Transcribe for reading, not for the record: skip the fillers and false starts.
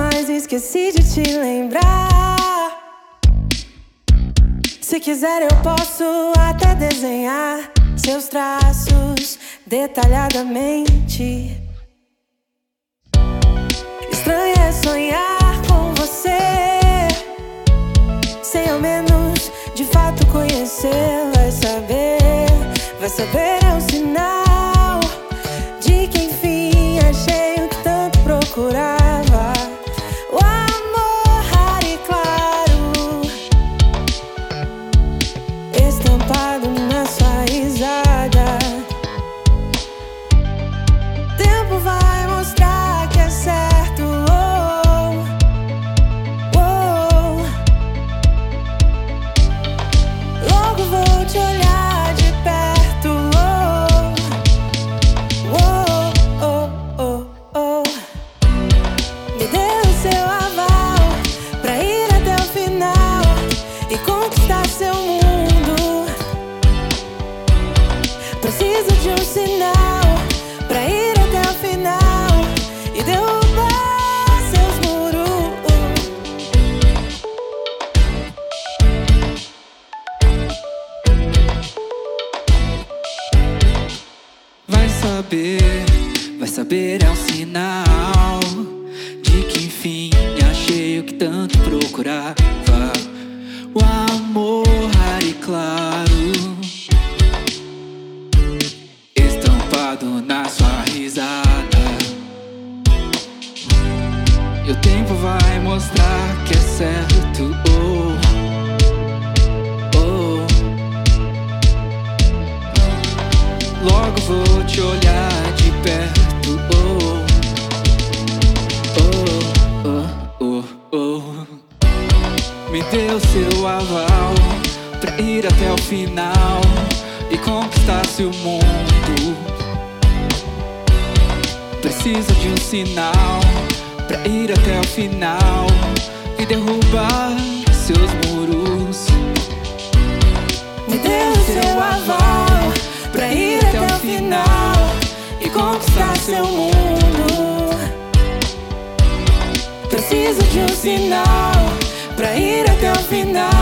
mas esqueci de te lembrar. Se quiser eu posso até desenhar seus traços detalhadamente. Estranho é sonhar com você sem ao menos de fato conhecer. Vai saber é um sinal de que enfim achei o que tanto procurava. O amor raro e claro, estampado na sua risada. Tempo vai mostrar que é certo. Logo vou te olhar de perto. Me dê o seu aval pra ir até o final e conquistar seu mundo. Preciso de um sinal pra ir até o final e derrubar seus muros. Vai saber, é um sinal de que enfim achei o que tanto procurava. O amor raro e claro, estampado na sua risada. E o tempo vai mostrar que é certo. Logo vou te olhar de perto. Me dê o seu aval pra ir até o final e conquistar seu mundo. Preciso de um sinal pra ir até o final e derrubar seus muros. Me dê o seu aval pra ir até o final e conquistar seu mundo. Preciso de um sinal pra ir até o final